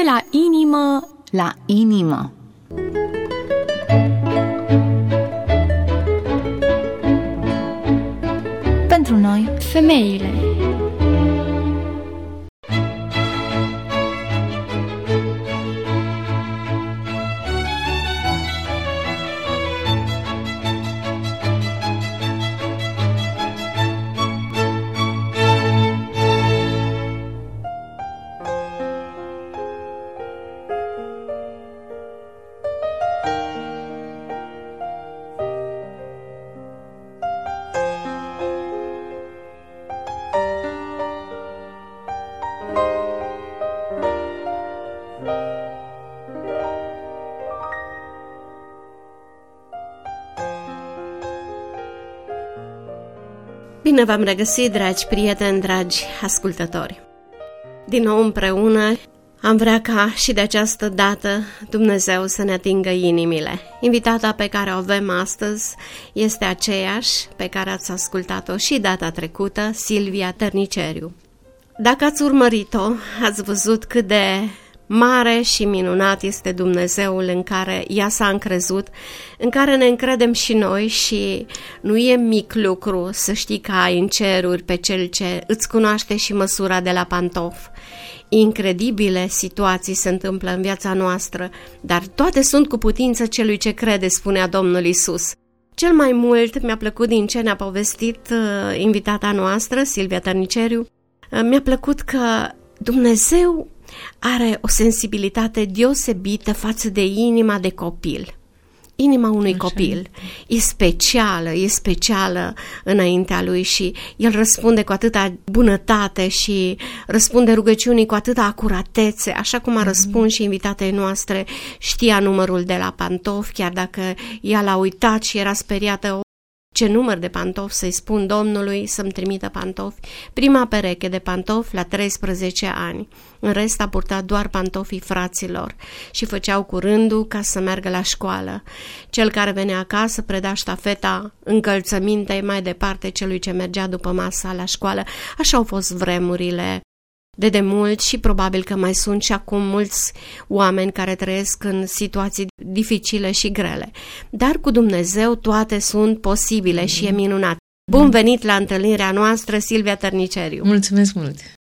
la inimă, la inimă. Pentru noi, femeile. Bine v-am regăsit, dragi prieteni, dragi ascultători! Din nou împreună am vrea ca și de această dată Dumnezeu să ne atingă inimile. Invitata pe care o avem astăzi este aceeași pe care ați ascultat-o și data trecută, Silvia Tărniceriu. Dacă ați urmărit-o, ați văzut cât de mare și minunat este Dumnezeul în care ea s-a încrezut, în care ne încredem și noi și nu e mic lucru să știi că ai în ceruri pe Cel ce îți cunoaște și măsura de la pantof. Incredibile situații se întâmplă în viața noastră, dar toate sunt cu putință celui ce crede, spunea Domnul Iisus. Cel mai mult mi-a plăcut din ce ne-a povestit invitata noastră, Silvia Tărniceriu, mi-a plăcut că Dumnezeu are o sensibilitate deosebită față de inima de copil. Inima unui copil e specială înaintea lui și el răspunde cu atâta bunătate și răspunde rugăciunii cu atâta acuratețe, așa cum a răspuns și invitatei noastre, știa numărul de la pantofi, chiar dacă ea l-a uitat și era speriată. Ce număr de pantofi să-i spun Domnului să-mi trimită pantofi? Prima pereche de pantofi la 13 ani. În rest a purtat doar pantofii fraților și făceau cu rândul ca să meargă la școală. Cel care venea acasă preda ștafeta încălțămintei mai departe celui ce mergea după masa la școală. Așa au fost vremurile de demult și probabil că mai sunt și acum mulți oameni care trăiesc în situații dificile și grele. Dar cu Dumnezeu toate sunt posibile și e minunat. Bun venit la întâlnirea noastră, Silvia Tărniceriu! Mulțumesc mult!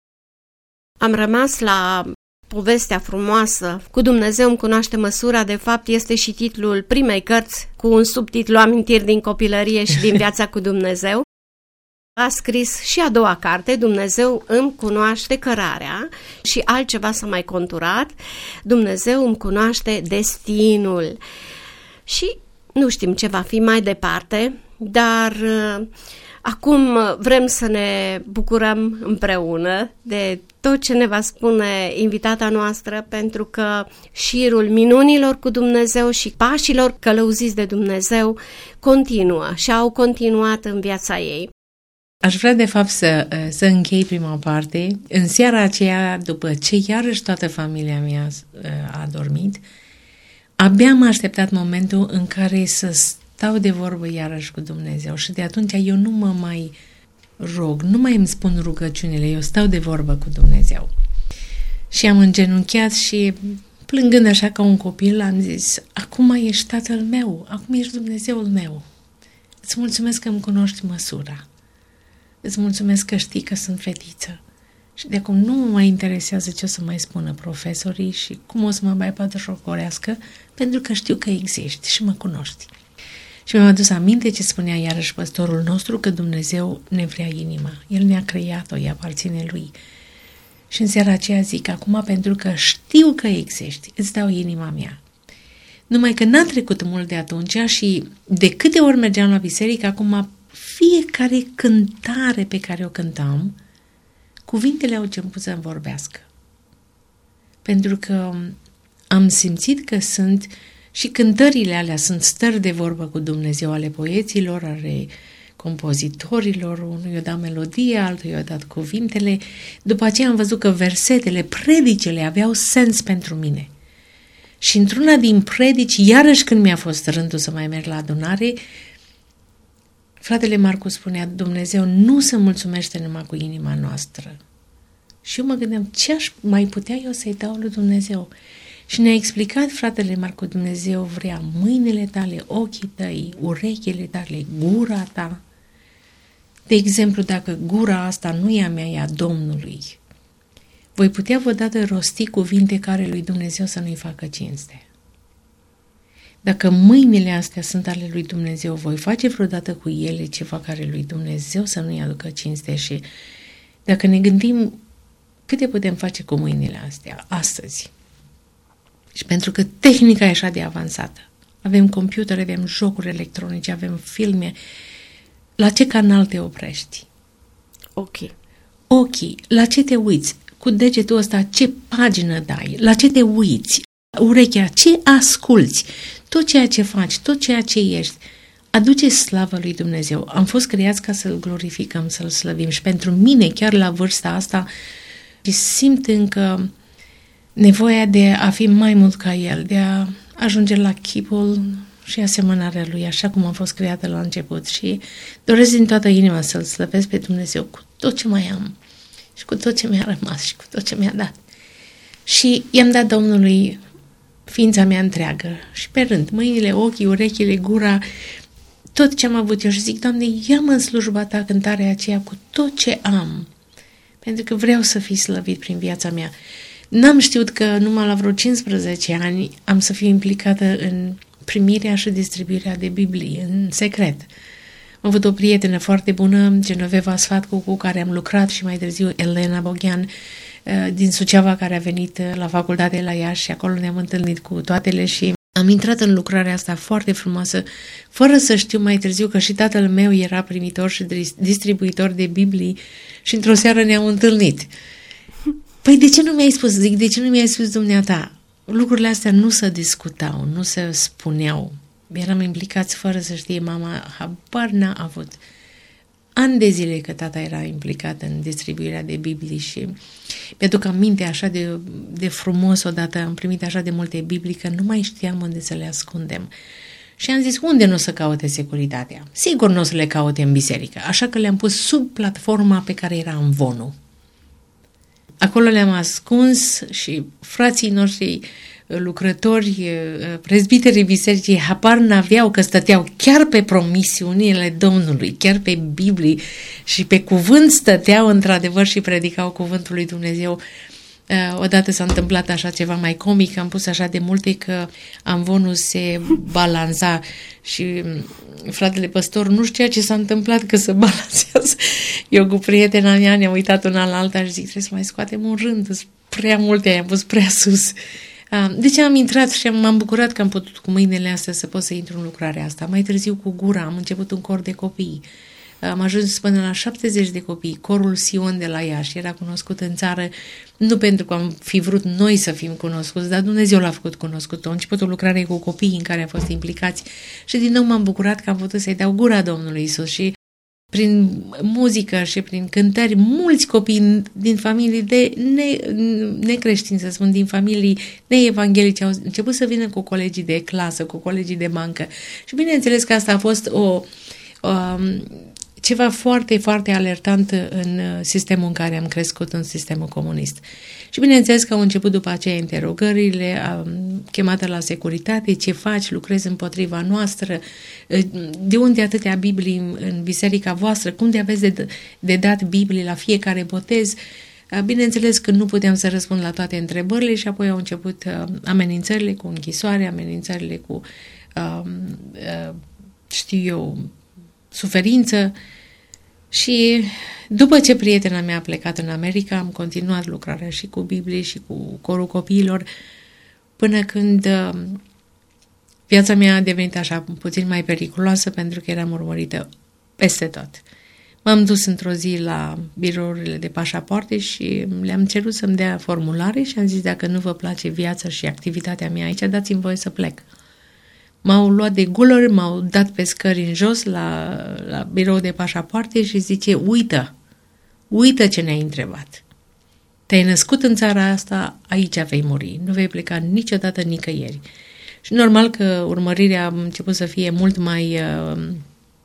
Am rămas la povestea frumoasă, Cu Dumnezeu îmi cunoaște măsura, de fapt este și titlul primei cărți cu un subtitlu Amintiri din copilărie și din viața cu Dumnezeu. A scris și a doua carte, Dumnezeu îmi cunoaște cărarea, și altceva s-a mai conturat, Dumnezeu îmi cunoaște destinul. Și nu știm ce va fi mai departe, dar acum vrem să ne bucurăm împreună de tot ce ne va spune invitata noastră, pentru că șirul minunilor cu Dumnezeu și pașilor călăuziți de Dumnezeu continuă și au continuat în viața ei. Aș vrea de fapt să închei prima parte. În seara aceea, după ce iarăși toată familia mea a dormit, abia am așteptat momentul în care să stau de vorbă iarăși cu Dumnezeu și de atunci eu nu mă mai rog, nu mai îmi spun rugăciunile, eu stau de vorbă cu Dumnezeu. Și am îngenunchiat și plângând așa ca un copil am zis: acum ești Tatăl meu, acum ești Dumnezeul meu. Îți mulțumesc că îmi cunoști măsura. Îți mulțumesc că știi că sunt fetiță și de acum nu mă mai interesează ce o să mai spună profesorii și cum o să mă mai batjocorească, pentru că știu că existi și mă cunoști. Și mi-am adus aminte ce spunea iarăși păstorul nostru, că Dumnezeu ne vrea inima. El ne-a creat-o, ea aparține Lui. Și în seara aceea zic: acum, pentru că știu că existi, îți dau inima mea. Numai că n-a trecut mult de atunci și de câte ori mergeam la biserică, acum fiecare cântare pe care o cântam, cuvintele au început să-mi vorbească. Pentru că am simțit că sunt, și cântările alea sunt stări de vorbă cu Dumnezeu, ale poeților, ale compozitorilor, unul i-a dat melodie, altul i-a dat cuvintele. După aceea am văzut că versetele, predicele aveau sens pentru mine. Și într-una din predici, iarăși când mi-a fost rândul să mai merg la adunare, fratele Marcu spunea: Dumnezeu nu se mulțumește numai cu inima noastră, Și eu mă gândeam, ce aș mai putea eu să-i dau lui Dumnezeu? Și ne-a explicat fratele Marco, Dumnezeu vrea mâinile tale, ochii tăi, urechile tale, gura ta. De exemplu, dacă gura asta nu e a mea, e a Domnului, voi putea vreodată rosti cuvinte care lui Dumnezeu să nu-i facă cinste. Dacă mâinile astea sunt ale lui Dumnezeu, voi face vreodată cu ele ceva care lui Dumnezeu să nu-i aducă cinste. Și dacă ne gândim câte putem face cu mâinile astea astăzi, și pentru că tehnica e așa de avansată, avem computere, avem jocuri electronice, avem filme, la ce canal te oprești? Ochii, la ce te uiți? Cu degetul ăsta ce pagină dai? La ce te uiți? Urechea, ce asculți? Tot ceea ce faci, tot ceea ce ești, aduce slavă lui Dumnezeu. Am fost creați ca să-L glorificăm, să-L slăvim. Și pentru mine, chiar la vârsta asta, simt încă nevoia de a fi mai mult ca El, de a ajunge la chipul și asemănarea Lui, așa cum am fost creată la început. Și doresc din toată inima să-L slăvesc pe Dumnezeu cu tot ce mai am și cu tot ce mi-a rămas și cu tot ce mi-a dat. Și i-am dat Domnului ființa mea întreagă și pe rând, mâinile, ochii, urechile, gura, tot ce am avut eu și zic, Doamne, ia-mă în slujba Ta, cântarea aceea cu tot ce am, pentru că vreau să fii slăvit prin viața mea. N-am știut că numai la vreo 15 ani am să fiu implicată în primirea și distribuirea de Biblii, în secret. Am avut o prietenă foarte bună, Genoveva Sfatcu, cu care am lucrat și mai târziu Elena Boghean, din Suceava, care a venit la facultate la Iași și acolo ne-am întâlnit cu toatele și am intrat în lucrarea asta foarte frumoasă, fără să știu mai târziu că și tatăl meu era primitor și distribuitor de Biblii și într-o seară ne-am întâlnit. Păi de ce nu mi-ai spus? Zic, de ce nu mi-ai spus dumneata? Lucrurile astea nu se discutau, nu se spuneau. Eram implicați fără să știe mama, habar n-a avut. Ani de zile că tata era implicat în distribuirea de Biblii și mi-aduc aminte așa de frumos odată, am primit așa de multe Biblii că nu mai știam unde să le ascundem. Și am zis, unde nu o să caute securitatea? Sigur nu o să le caute în biserică, așa că le-am pus sub platforma pe care era amvonul. Acolo le-am ascuns și frații noștri lucrători, prezbiterii bisericii, habar n-aveau că stăteau chiar pe promisiunile Domnului, chiar pe Biblie și pe cuvânt stăteau într-adevăr și predicau cuvântul lui Dumnezeu. Odată s-a întâmplat așa ceva mai comic, am pus așa de multe că amvonul se balansa și fratele păstor nu știa ce s-a întâmplat că se balansează. Eu cu prietena mea ne-am uitat una la alta și zic, trebuie să mai scoatem un rând, sunt prea multe, i-am pus prea sus. Deci am intrat și m-am bucurat că am putut cu mâinile astea să pot să intru în lucrarea asta. Mai târziu cu gura am început un cor de copii. Am ajuns până la 70 de copii. Corul Sion de la Iași era cunoscut în țară, nu pentru că am fi vrut noi să fim cunoscuți, dar Dumnezeu l-a făcut cunoscut. A început o lucrare cu copii în care am fost implicați și din nou m-am bucurat că am putut să-i dau gura Domnului Iisus și prin muzică și prin cântări, mulți copii din familii de necreștini, să spun, din familii neevanghelice au început să vină cu colegii de clasă, cu colegii de bancă. Și bineînțeles că asta a fost ceva foarte, foarte alertant în sistemul în care am crescut, în sistemul comunist. Și bineînțeles că au început după aceea interogările, chemată la securitate, ce faci, lucrezi împotriva noastră, de unde atâtea Biblii în biserica voastră, cum de aveți de dat Biblii la fiecare botez. Bineînțeles că nu puteam să răspund la toate întrebările și apoi au început amenințările cu închisoare, amenințările cu, suferință. Și după ce prietena mea a plecat în America, am continuat lucrarea și cu Biblie și cu corul copiilor, până când viața mea a devenit așa puțin mai periculoasă, pentru că eram urmărită peste tot. M-am dus într-o zi la birourile de pașapoarte și le-am cerut să-mi dea formulare și am zis, dacă nu vă place viața și activitatea mea aici, dați-mi voie să plec. M-au luat de gulări, m-au dat pe scări în jos la birou de pașapoarte și zice, uită ce ne-ai întrebat. Te-ai născut în țara asta, aici vei muri, nu vei pleca niciodată nicăieri. Și normal că urmărirea a început să fie mult mai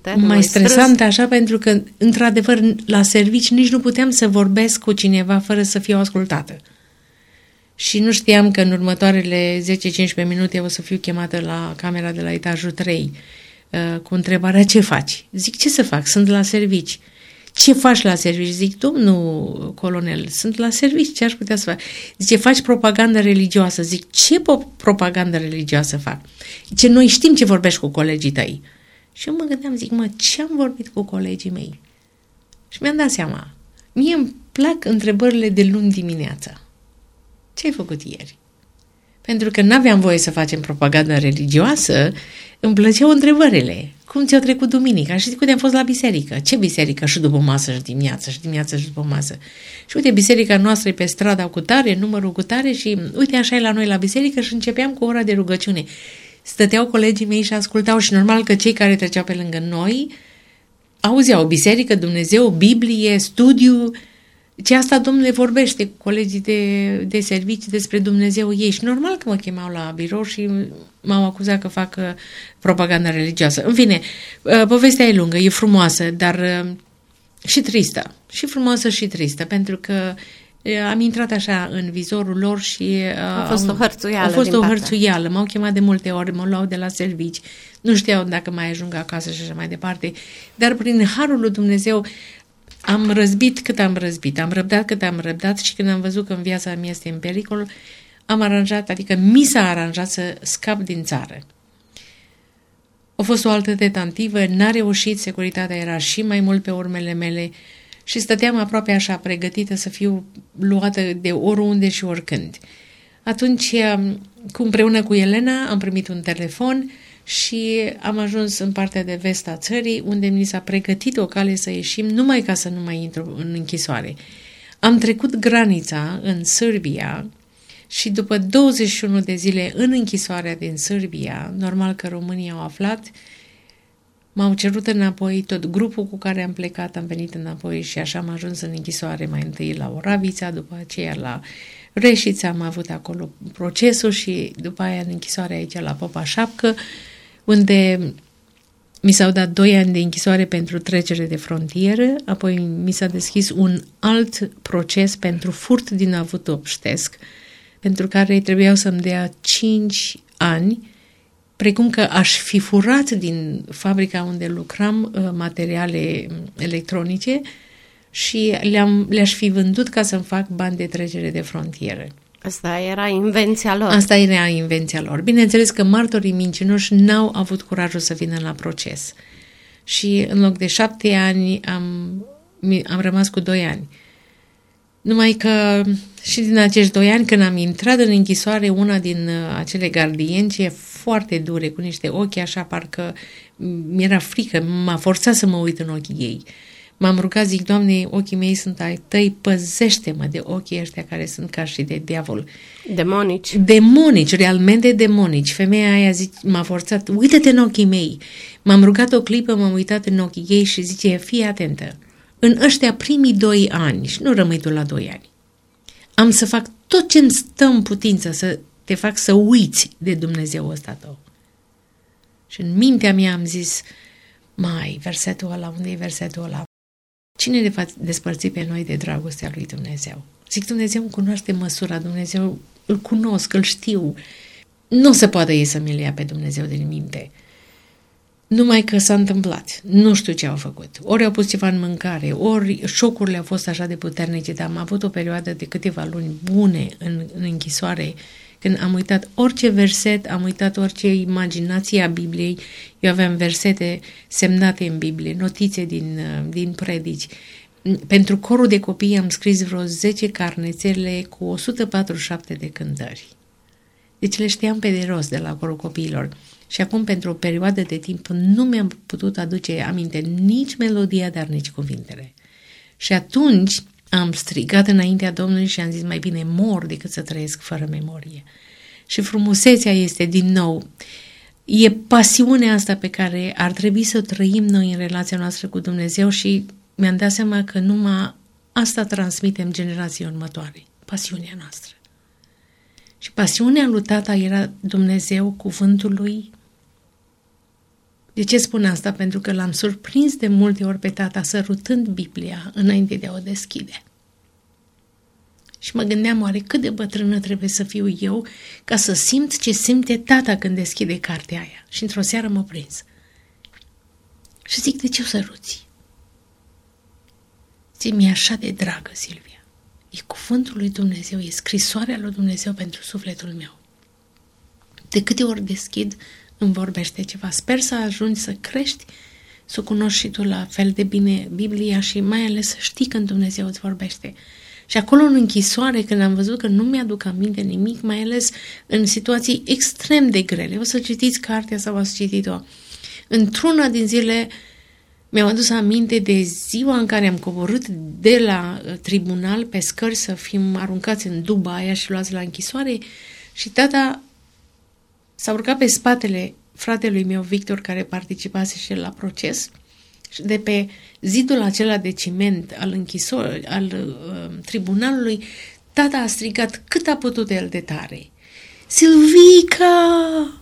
Mai stresant așa, pentru că, într-adevăr, la servici nici nu puteam să vorbesc cu cineva fără să fiu ascultată. Și nu știam că în următoarele 10-15 minute o să fiu chemată la camera de la etajul 3 cu întrebarea: ce faci? Zic: ce să fac? Sunt la servici. Ce faci la servici? Zic: domnul colonel, sunt la servici, ce aș putea să fac? Zice: faci propagandă religioasă. Zic: ce propagandă religioasă fac? Zice: noi știm ce vorbești cu colegii tăi. Și eu mă gândeam, zic: ce am vorbit cu colegii mei? Și mi-am dat seama, mie îmi plac întrebările de luni dimineața. Ce ai făcut ieri? Pentru că n-aveam voie să facem propagandă religioasă, îmi plăceau întrebările. Cum ți-au trecut duminica? Și zic: uite, am fost la biserică. Ce biserică? Și după masă și dimineață, și dimineață și după masă. Și uite, biserica noastră e pe strada cu tare, numărul cu tare, și uite, așa e la noi la biserică. Și începeam cu ora de rugăciune. Stăteau colegii mei și ascultau, și normal că cei care treceau pe lângă noi auzeau biserică, Dumnezeu, Biblie, studiu. Ce asta, domnule, vorbește cu colegii de servicii despre Dumnezeu ei. Și normal că mă chemau la birou și m-au acuzat că fac propaganda religioasă. În fine, povestea e lungă, e frumoasă, dar și tristă. Și frumoasă și tristă, pentru că am intrat așa în vizorul lor și a fost o hărțuială. A fost o hărțuială. M-au chemat de multe ori, mă luau de la servici. Nu știau dacă mai ajung acasă și așa mai departe. Dar prin harul lui Dumnezeu am răzbit cât am răzbit, am răbdat cât am răbdat, și când am văzut că în viața mea este în pericol, am aranjat, adică mi s-a aranjat să scap din țară. A fost o altă tentativă, n-a reușit, securitatea era și mai mult pe urmele mele și stăteam aproape așa pregătită să fiu luată de oriunde și oricând. Atunci, împreună cu Elena, am primit un telefon și am ajuns în partea de vest a țării, unde mi s-a pregătit o cale să ieșim, numai ca să nu mai intru în închisoare. Am trecut granița în Serbia și după 21 de zile în închisoarea din Serbia, normal că românii au aflat, m-au cerut înapoi, tot grupul cu care am plecat, am venit înapoi și așa am ajuns în închisoare, mai întâi la Oravița, după aceea la Reșița, am avut acolo procesul și după aia în închisoare aici la Popa Șapcă, unde mi s-au dat 2 ani de închisoare pentru trecere de frontieră, apoi mi s-a deschis un alt proces pentru furt din avut obștesc, pentru care trebuiau să-mi dea 5 ani, precum că aș fi furat din fabrica unde lucram materiale electronice și le-aș fi vândut ca să-mi fac bani de trecere de frontieră. Asta era invenția lor. Asta era invenția lor. Bineînțeles că martorii mincinoși n-au avut curajul să vină la proces. Și în loc de 7 ani am rămas cu 2 ani. Numai că și din acești 2 ani, când am intrat în închisoare, una din acele gardience foarte dure, cu niște ochi așa, parcă mi-era frică, m-a forțat să mă uit în ochii ei. M-am rugat, zic: Doamne, ochii mei sunt ai tăi, păzește-mă de ochii ăștia care sunt ca și de diavol. Demonici. Demonici, realmente demonici. Femeia aia m-a forțat: uită-te în ochii mei. M-am rugat o clipă, m-am uitat în ochii ei și zice: fii atentă. În ăștia primii 2 ani, și nu rămâi tu la 2 ani, am să fac tot ce-mi stă în putință să te fac să uiți de Dumnezeu ăsta tău. Și în mintea mea am zis: versetul ăla, unde e versetul ăla? Cine ne va despărți pe noi de dragostea lui Dumnezeu? Zic: Dumnezeu îmi cunoaște măsura, Dumnezeu îl cunosc, îl știu. Nu se poate ei să-mi ia pe Dumnezeu din minte. Numai că s-a întâmplat. Nu știu ce au făcut. Ori au pus ceva în mâncare, ori șocurile au fost așa de puternice, dar am avut o perioadă de câteva luni bune în închisoare, când am uitat orice verset, am uitat orice imaginație a Bibliei. Eu aveam versete semnate în Biblie, notițe din predici. Pentru corul de copii am scris vreo 10 carnețele cu 147 de cântări. Deci le știam pe de rost de la corul copiilor. Și acum, pentru o perioadă de timp, nu mi-am putut aduce aminte nici melodia, dar nici cuvintele. Și atunci am strigat înaintea Domnului și am zis: mai bine mor decât să trăiesc fără memorie. Și frumusețea este, din nou, e pasiunea asta pe care ar trebui să o trăim noi în relația noastră cu Dumnezeu și mi-am dat seama că numai asta transmitem generației următoare, pasiunea noastră. Și pasiunea lui tata era Dumnezeu, cuvântul lui, De ce spun asta? Pentru că l-am surprins de multe ori pe tata sărutând Biblia înainte de a o deschide. Și mă gândeam, oare cât de bătrână trebuie să fiu eu ca să simt ce simte tata când deschide cartea aia. Și într-o seară m-a prins. Și zic, de ce o săruți? Ție mi-e așa de dragă, Silvia. E cuvântul lui Dumnezeu, e scrisoarea lui Dumnezeu pentru sufletul meu. De câte ori deschid, îmi vorbește ceva. Sper să ajungi să crești, să cunoști și tu la fel de bine Biblia și mai ales să știi când Dumnezeu îți vorbește. Și acolo în închisoare, când am văzut că nu mi-aduc aminte nimic, mai ales în situații extrem de grele, o să citiți cartea sau ați citit-o, într-una din zile mi-am adus aminte de ziua în care am coborât de la tribunal pe scări să fim aruncați în duba aia și luați la închisoare și tata s-a urcat pe spatele fratelui meu Victor, care participase și el la proces, și de pe zidul acela de ciment al tribunalului, tata a strigat cât a putut el de tare. Silvica!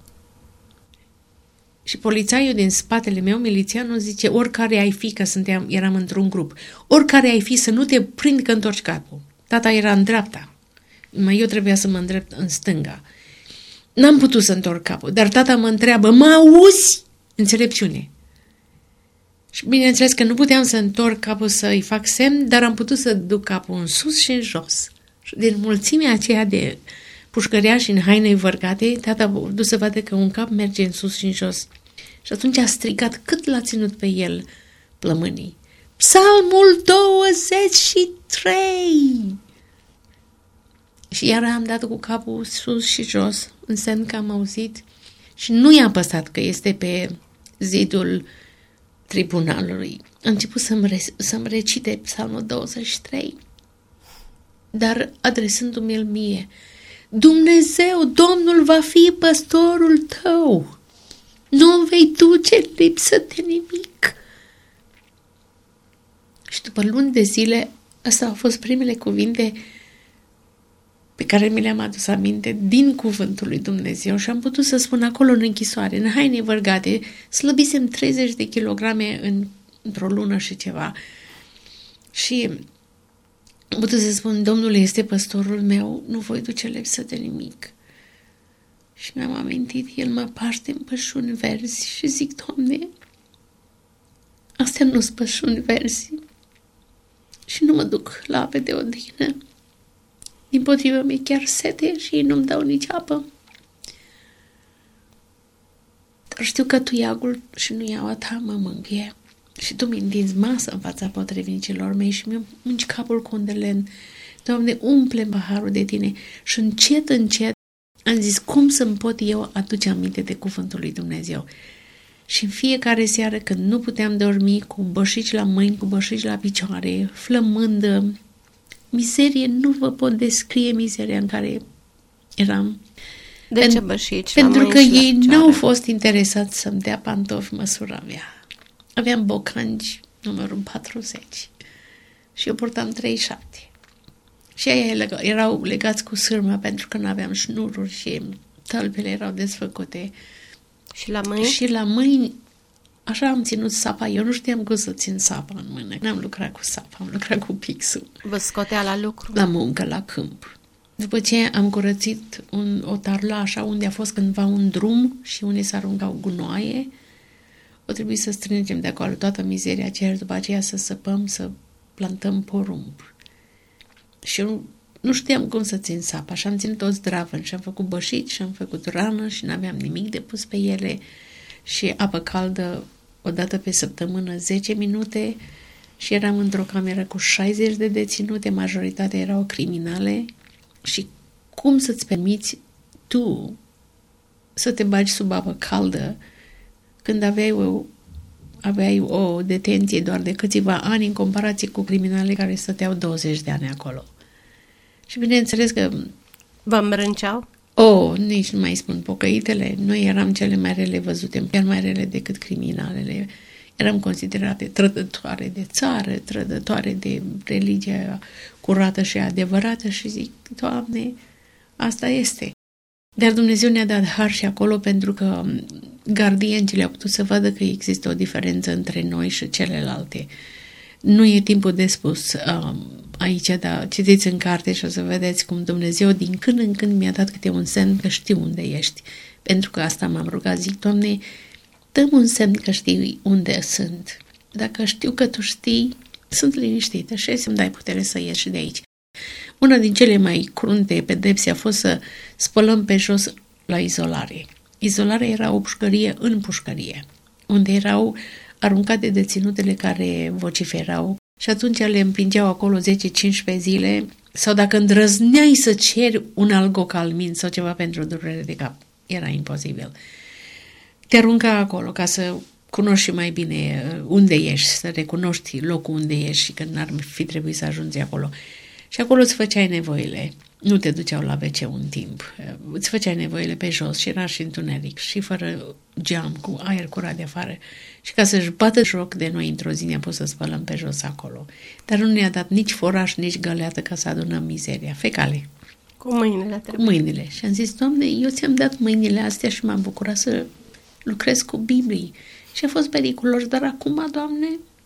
Și polițaiul din spatele meu, milițianul, zice, oricare ai fi, că eram într-un grup, oricare ai fi să nu te prind că întorci capul. Tata era în dreapta, eu trebuia să mă îndrept în stânga. N-am putut să întorc capul, dar tata mă întreabă, mă auzi? Înțelepciune. Și bineînțeles că nu puteam să întorc capul să-i fac semn, dar am putut să duc capul în sus și în jos. Și din mulțimea aceea de pușcăriași în haine vărgate, tata a dus să vadă că un cap merge în sus și în jos. Și atunci a strigat cât l-a ținut pe el plămânii. Psalmul 23! Și iar am dat cu capul sus și jos, în semn că am auzit și nu i-a păsat că este pe zidul tribunalului. A început să-mi recite Psalmul 23, dar adresându-mi el mie, Dumnezeu, Domnul va fi păstorul tău, nu vei duce lipsă de nimic. Și după luni de zile, astea au fost primele cuvinte pe care mi le-am adus aminte din cuvântul lui Dumnezeu și am putut să spun acolo în închisoare, în haine vărgate, slăbisem 30 de kilograme într-o lună și ceva. Și am putut să spun, Domnul este păstorul meu, nu voi duce lipsă de nimic. Și mi-am amintit, El mă paște în pășuni verzi și zic, Doamne, astea nu-s pășuni verzi și nu mă duc la ape de odihnă. Dimpotrivă, mi-e chiar sete și ei nu-mi dau nici apă. Dar știu că tu iagul și nu iau a ta mă mângâie. Și tu mi întinzi masă în fața potrivnicilor mei și mi-o munci capul cu un de len. Doamne, umple paharul de tine. Și încet, încet am zis, cum să-mi pot eu aduce aminte de cuvântul lui Dumnezeu? Și în fiecare seară, când nu puteam dormi, cu bășici la mâini, cu bășici la picioare, flămând, mizerie, nu vă pot descrie mizeria în care eram. De ce bășici? Pentru că ei n-au fost interesați să-mi dea pantofi măsura mea. Aveam bocanci numărul 40 și eu purtam 37. Și ei erau legați cu sârmă pentru că n-aveam șnururi și tălpile erau desfăcute. Și la mâini? Și la mâini, așa am ținut sapa. Eu nu știam cum să țin sapa în mână. N-am lucrat cu sapa, am lucrat cu pixul. Vă scotea la lucru? La muncă, la câmp. După ce am curățit o tarlă așa unde a fost cândva un drum și unde s aruncau gunoaie, o trebuie să strângem de acolo toată mizeria aceea, după aceea să săpăm, să plantăm porumb. Și eu nu știam cum să țin sapa și am ținut toți zdravăn și am făcut bășici și am făcut rană și n-aveam nimic de pus pe ele și apă caldă o dată pe săptămână 10 minute și eram într-o cameră cu 60 de deținute, majoritatea erau criminale și cum să-ți permiți tu să te bagi sub apă caldă când aveai o detenție doar de câțiva ani în comparație cu criminale care stăteau 20 de ani acolo. Și bineînțeles că vă îmbrânceau? Nici nu mai spun pocăitele. Noi eram cele mai rele văzute, chiar mai rele decât criminalele. Eram considerate trădătoare de țară, trădătoare de religia curată și adevărată și zic, Doamne, asta este. Dar Dumnezeu ne-a dat har și acolo pentru că gardienții au putut să vadă că există o diferență între noi și celelalte. Nu e timpul de spus aici, dar citiți în carte și o să vedeți cum Dumnezeu din când în când mi-a dat câte un semn că știu unde ești. Pentru că asta m-am rugat, zic, Doamne, dă-mi un semn că știi unde sunt. Dacă știu că Tu știi, sunt liniștită și să-mi dai putere să ies și de aici. Una din cele mai crunte pedepse a fost să spălăm pe jos la izolare. Izolarea era o pușcărie în pușcărie, unde erau aruncate deținutele care vociferau și atunci le împingeau acolo 10-15 zile sau dacă îndrăzneai să ceri un algocalmin sau ceva pentru durere de cap, era imposibil. Te arunca acolo ca să cunoști și mai bine unde ești, să recunoști locul unde ești și că n-ar fi trebuit să ajungi acolo. Și acolo îți făceai nevoile. Nu te duceau la WC un timp. Îți făceai nevoile pe jos și era și întuneric și fără geam, cu aer curat de afară. Și ca să-și bată joc de noi într-o zi ne-a pus să spălăm pe jos acolo. Dar nu ne-a dat nici foraș, nici găleată ca să adunăm mizeria. Fecale. Cu mâinile trebuie. Mâinile. Și am zis, Doamne, eu ți-am dat mâinile astea și m-am bucurat să lucrez cu Biblii. Și a fost periculos, dar acum, Doamne,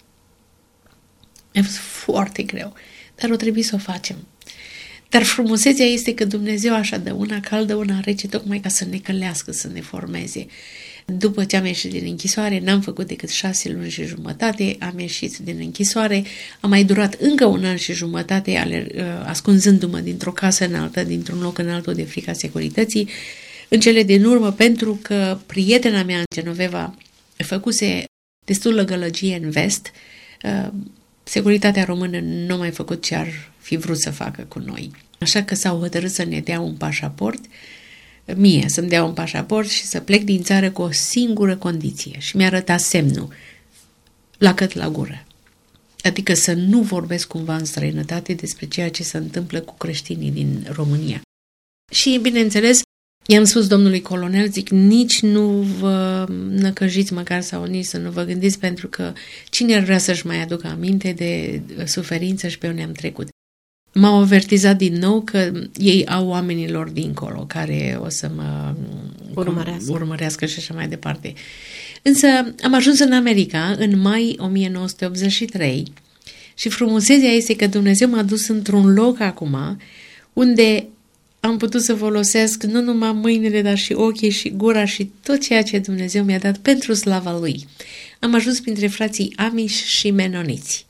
a fost foarte greu. Dar o trebuie să o facem. Dar frumusețea este că Dumnezeu așa dă una caldă, una rece, tocmai ca să ne călească, să ne formeze. După ce am ieșit din închisoare, n-am făcut decât 6 luni și jumătate, am ieșit din închisoare, am mai durat încă 1 an și jumătate, ascunzându-mă dintr-o casă în alta, dintr-un loc în altul de frica securității. În cele din urmă, pentru că prietena mea în Genoveva făcuse destulă gălăgie în vest, securitatea română nu a mai făcut ce ar fi vrut să facă cu noi. Așa că s-au hotărât să ne dea un pașaport, mie să-mi dea un pașaport și să plec din țară cu o singură condiție. Și mi-a arătat semnul, la cât la gură. Adică să nu vorbesc cumva în străinătate despre ceea ce se întâmplă cu creștinii din România. Și, bineînțeles, i-am spus domnului colonel, zic, nici nu vă năcăjiți măcar sau nici să nu vă gândiți, pentru că cine ar vrea să-și mai aducă aminte de suferință și pe unde am trecut. M-au avertizat din nou că ei au oamenilor dincolo care o să mă urmărească și așa mai departe. Însă am ajuns în America în mai 1983 și frumusețea este că Dumnezeu m-a dus într-un loc acum unde am putut să folosesc nu numai mâinile, dar și ochii și gura și tot ceea ce Dumnezeu mi-a dat pentru slava Lui. Am ajuns printre frații Amish și Menoniți.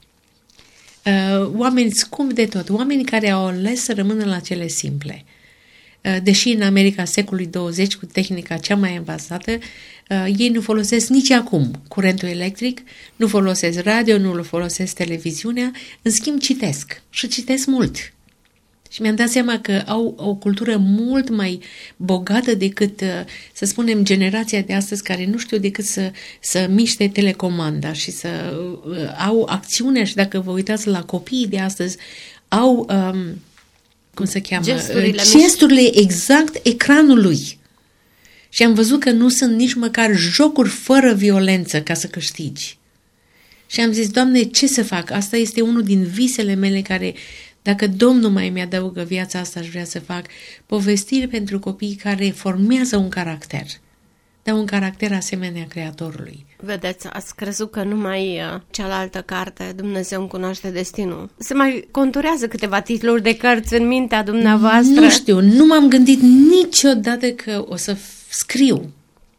Oameni scumpi de tot, oameni care au ales să rămână la cele simple. Deși în America secolului 20, cu tehnica cea mai avansată, ei nu folosesc nici acum curentul electric, nu folosesc radio, nu folosesc televiziunea, în schimb citesc și citesc mult. Și mi-am dat seama că au o cultură mult mai bogată decât, să spunem, generația de astăzi care nu știu decât să miște telecomanda și să au acțiunea și dacă vă uitați la copiii de astăzi, au, cum se cheamă? Gesturile exact ecranului. Și am văzut că nu sunt nici măcar jocuri fără violență ca să câștigi. Și am zis, Doamne, ce să fac? Asta este unul din visele mele care... Dacă Domnul mai mi-adaugă viața asta, aș vrea să fac povestiri pentru copii care formează un caracter, dar un caracter asemenea Creatorului. Vedeți, ați crezut că numai cealaltă carte, Dumnezeu îmi cunoaște destinul. Se mai conturează câteva titluri de cărți în mintea dumneavoastră? Nu știu, nu m-am gândit niciodată că o să scriu.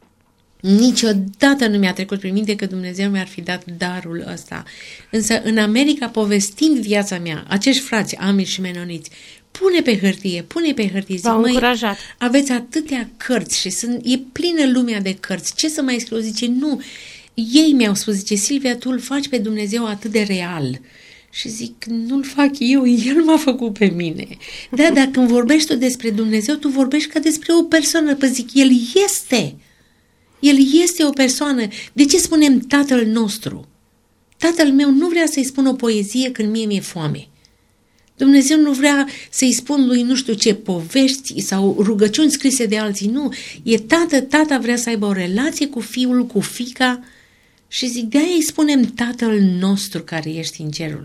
Niciodată nu mi-a trecut prin minte că Dumnezeu mi-ar fi dat darul ăsta. Însă în America, povestind viața mea, acești frați, Amish și Menoniți, pune pe hârtie. Zic, v-au încurajat. Aveți atâtea cărți și e plină lumea de cărți. Ce să mai scriu? Zice, nu. Ei mi-au spus, zice, Silvia, tu îl faci pe Dumnezeu atât de real. Și zic, nu-l fac eu, El m-a făcut pe mine. Da, dar când vorbești tu despre Dumnezeu, tu vorbești ca despre o persoană. Păi zic, El este. El este o persoană. De ce spunem Tatăl nostru? Tatăl meu nu vrea să-i spun o poezie când mie mi-e foame. Dumnezeu nu vrea să-i spun lui nu știu ce povești sau rugăciuni scrise de alții. Nu. E tata vrea să aibă o relație cu fiul, cu fiica. Și zic, de-aia îi spunem Tatăl nostru care ești în cerul.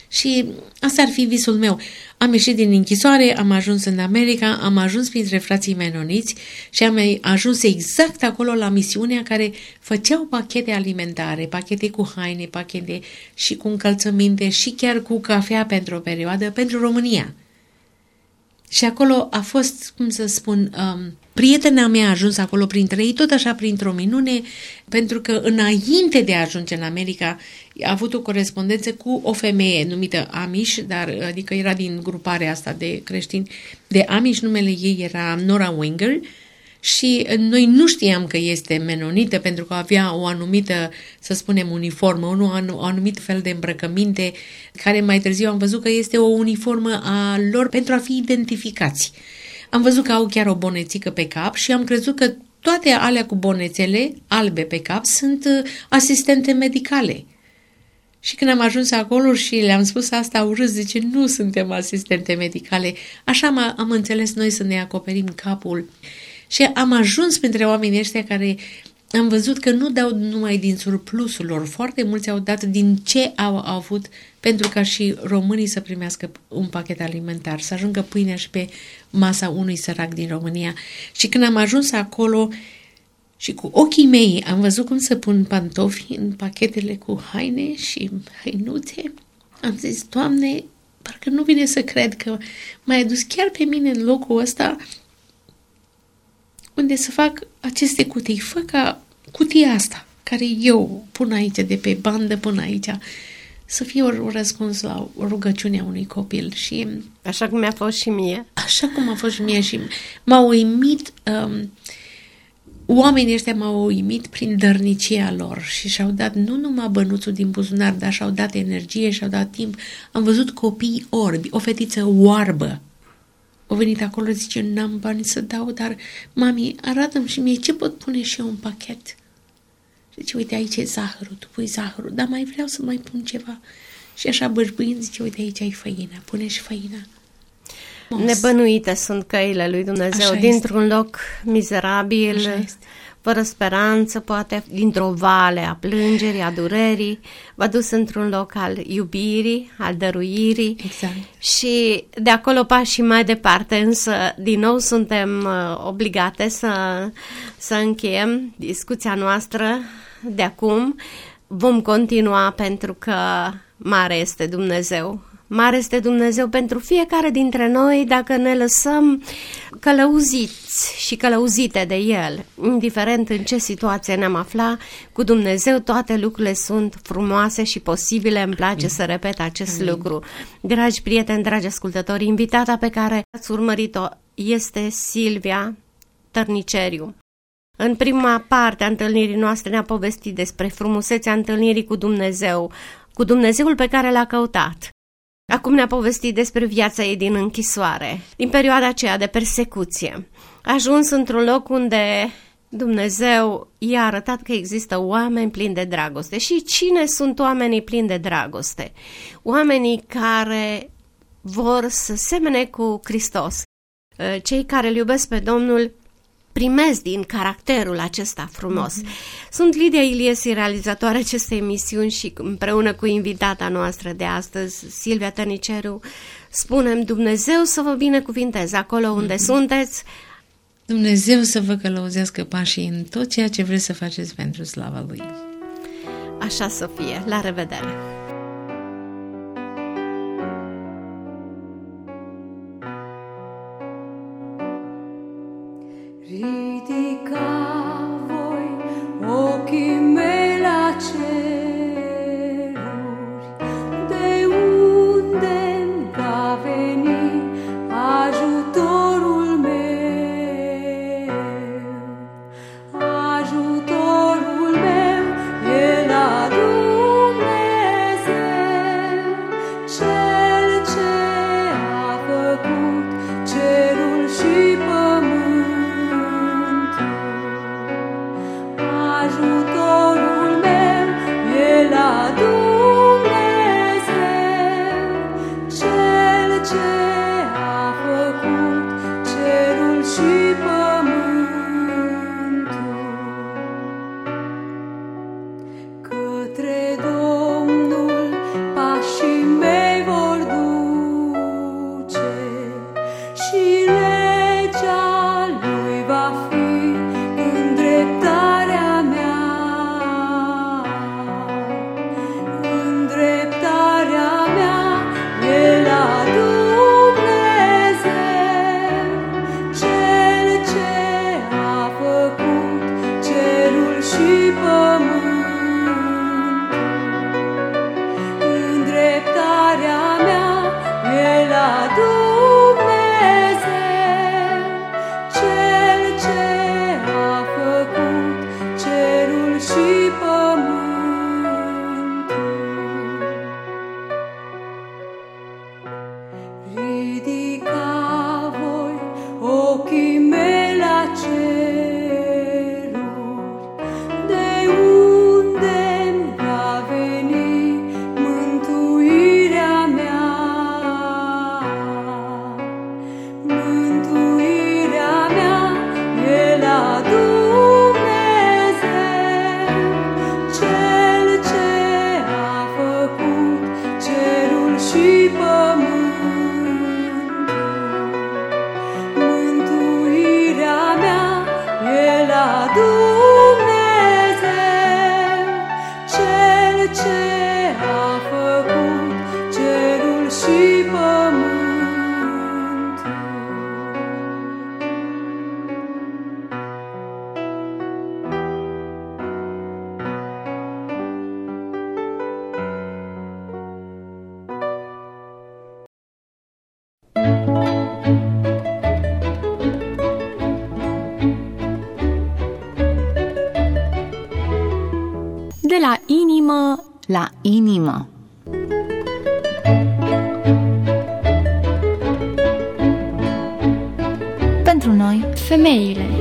Și asta ar fi visul meu. Am ieșit din închisoare, am ajuns în America, am ajuns printre frații menoniți și am ajuns exact acolo la misiunea care făceau pachete alimentare, pachete cu haine, pachete și cu încălțăminte și chiar cu cafea pentru o perioadă pentru România. Și acolo a fost, cum să spun, prietena mea a ajuns acolo printre ei, tot așa printr-o minune, pentru că înainte de a ajunge în America a avut o corespondență cu o femeie numită Amish, adică era din gruparea asta de creștini de Amish, numele ei era Nora Winger, și noi nu știam că este menonită pentru că avea o anumită, să spunem, uniformă, un anumit fel de îmbrăcăminte, care mai târziu am văzut că este o uniformă a lor pentru a fi identificați. Am văzut că au chiar o bonețică pe cap și am crezut că toate alea cu bonețele albe pe cap sunt asistente medicale. Și când am ajuns acolo și le-am spus asta, au râs, zice, nu suntem asistente medicale. Așa am înțeles noi să ne acoperim capul. Și am ajuns printre oamenii ăștia care am văzut că nu dau numai din surplusul lor, foarte mulți au dat din ce au avut pentru ca și românii să primească un pachet alimentar, să ajungă pâinea și pe masa unui sărac din România. Și când am ajuns acolo și cu ochii mei am văzut cum să pun pantofi în pachetele cu haine și hăinuțe, am zis, Doamne, parcă nu vine să cred că m-ai adus chiar pe mine în locul ăsta unde să fac aceste cutii. Fă ca cutia asta, care eu pun aici, de pe bandă până aici, să fie un răspuns la rugăciunea unui copil. Și așa cum mi-a fost și mie. Așa cum a fost și mie și m-a uimit, oamenii ăștia m-au uimit prin dărnicia lor și și-au dat nu numai bănuțul din buzunar, dar și-au dat energie, și-au dat timp. Am văzut copii orbi, o fetiță oarbă. O venit acolo, zice, n-am bani să dau, dar mami, arată-mi și mie ce pot pune și eu în pachet. Zice, uite, aici e zahărul, tu pui zahărul, dar mai vreau să mai pun ceva. Și așa bâșbâind, zice, uite, aici ai făina, pune și făina. Nebănuite sunt căile lui Dumnezeu, Așa dintr-un loc mizerabil, fără speranță, poate dintr-o vale a plângerii, a durerii, v-a dus într-un loc al iubirii, al dăruirii. Exact. Și de acolo pași mai departe, însă din nou suntem obligate să încheiem discuția noastră de acum. Vom continua pentru că mare este Dumnezeu. Mare este Dumnezeu pentru fiecare dintre noi dacă ne lăsăm călăuziți și călăuzite de El. Indiferent în ce situație ne-am aflat, cu Dumnezeu toate lucrurile sunt frumoase și posibile. Îmi place să repet acest lucru. Dragi prieteni, dragi ascultători, invitata pe care ați urmărit-o este Silvia Tărniceriu. În prima parte a întâlnirii noastre ne-a povestit despre frumusețea întâlnirii cu Dumnezeu, cu Dumnezeul pe care l-a căutat. Acum ne-a povestit despre viața ei din închisoare, din perioada aceea de persecuție. A ajuns într-un loc unde Dumnezeu i-a arătat că există oameni plini de dragoste. Și cine sunt oamenii plini de dragoste? Oamenii care vor să semene cu Hristos. Cei care îl iubesc pe Domnul primesc din caracterul acesta frumos. Sunt Lidia Iliesi, realizatoarea acestei emisiuni, și împreună cu invitata noastră de astăzi, Silvia Tărniceriu, spunem Dumnezeu să vă binecuvinteze acolo unde sunteți. Dumnezeu să vă călăuzească pașii în tot ceea ce vreți să faceți pentru slava Lui. Așa să fie. La revedere! Ridica voi ochii mei la ceruri, de unde va veni ajutorul meu. Ajutorul meu e la Dumnezeu. la inimă. Pentru noi, femeile.